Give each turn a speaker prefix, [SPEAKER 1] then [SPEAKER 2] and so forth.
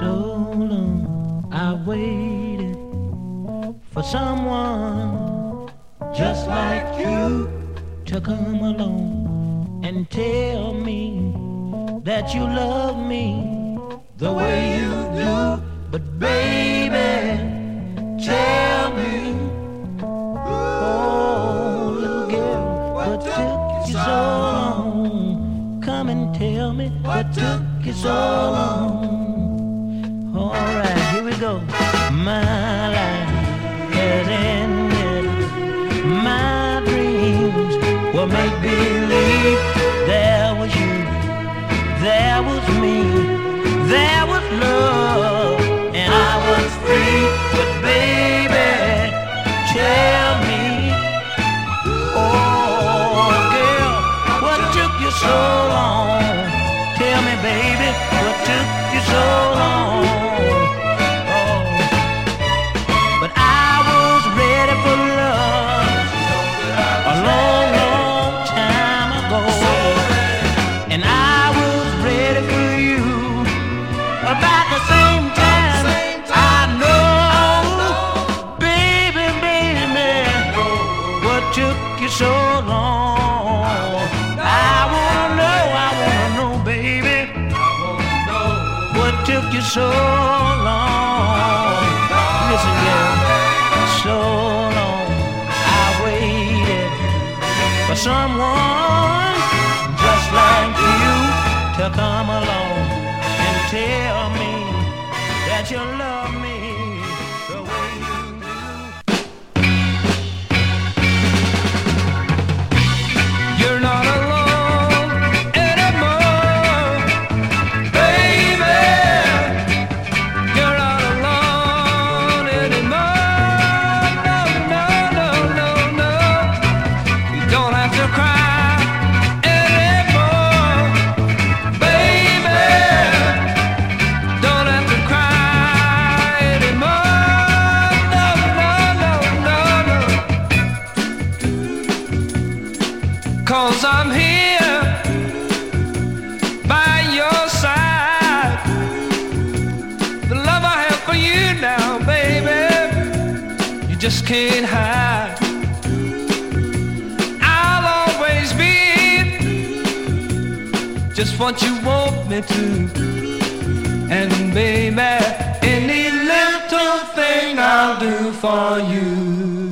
[SPEAKER 1] So long I waited for someone just like you to come along and tell me that you love me the way you do. But baby, tell me, oh little girl, what took you so long? Come and tell me what took you so long. Alright, here we go. My life has ended. My dreams were make believe. There was you, there was me, there was love, and I was free. But baby, tell me, oh girl, what took you so long? Tell me, baby, what took you so long? Oh, but I was ready for love a long, long time ago, and I was ready for you about the same time. I know, baby, baby, what took you so long? I wanna know, baby, what took you so long? Listen, girl, so long I waited for someone just like you to come along and tell me that you love me the way you do. You're not alone anymore, baby. You're not alone anymore. No, no, no, no, no. You don't have to cry anymore, baby. Don't have to cry anymore. No, no, no, no, no. 'Cause I'm here by your side. The love I have for you now, baby, you just can't hide. I'll always be just what you want me to. And baby, any little thing I'll do for you.